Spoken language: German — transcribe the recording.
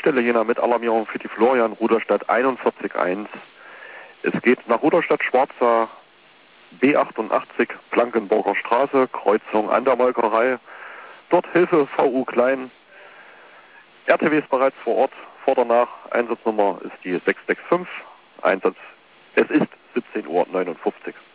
Dienststelle Jena mit Alarmierung für die Florian Ruderstadt 41.1. Es geht nach Ruderstadt Schwarza B88 Blankenburger Straße, Kreuzung an der Molkerei. Dort Hilfe VU Klein. RTW ist bereits vor Ort, vor danach. Einsatznummer ist die 665. Es ist 17:59 Uhr.